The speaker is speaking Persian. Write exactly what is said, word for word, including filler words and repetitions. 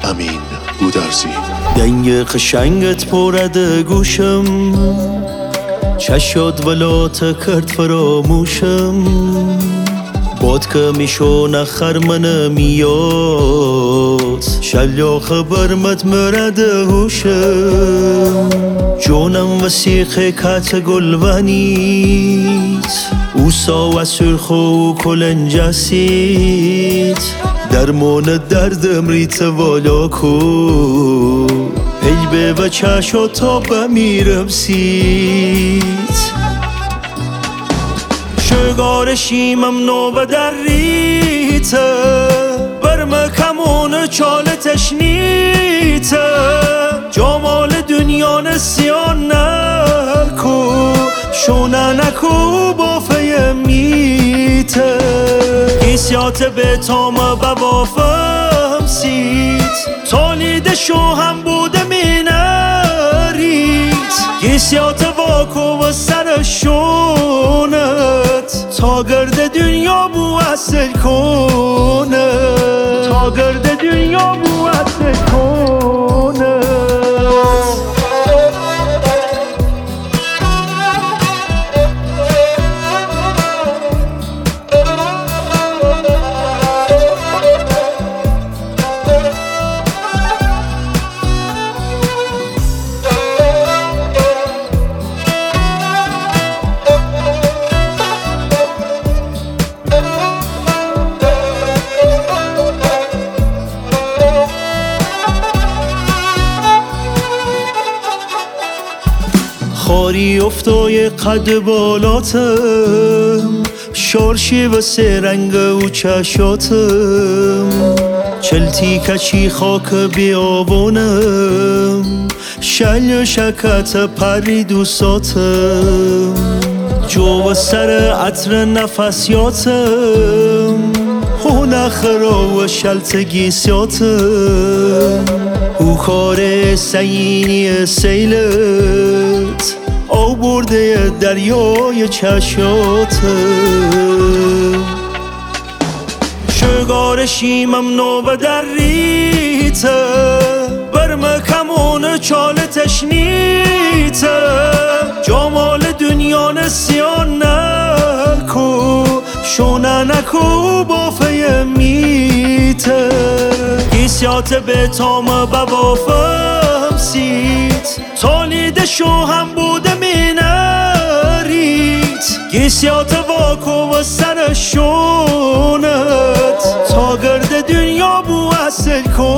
امین گودرزی. دنگ قشنگت پرده گوشم، چشاد ولات کرد فراموشم. باد که میشون خرمن میاد، شلیا خبر مد مرد هوشم. جونم وسیخ کت گلونیت، اوسا و سرخ و کلنجسیت. درمان دردم ریت والا کو، پی به و چشا تا بمیرم سیت. شگار شیمم نو و در ریته، برم کمون چال تشنیته. جمال دنیا نسیان نکو، شونه نکو با فیمیته. گیسیات به تام ببافم سیت، تولید شو هم بوده مینریت. گیسیات واکو و سر شونت، تا گرد دنیا بو اصل کنه. تا گرد دنیا بو اصل کنه. خاری افتای قد بالاتم، شارشی و سه رنگ و چشاتم. چلتی کچی خاک بیابونم، شل شکت پری دوستاتم. جو و سر عطر نفسیاتم، او نخرا و شلت گیسیاتم. او کار سینی سیلت، او برده دریای چشاتم. شگار شیمم نو و در ریته، برم کمون چال تشنیته. جمال دنیا نسیان نکو، شونه نکو با فیمیته. گیسیات به تام ببافم سیت، تولید شو هم بوده مینریت. گیسیات واکو و سر شونت، تا گرد دنیا بو اصل کن.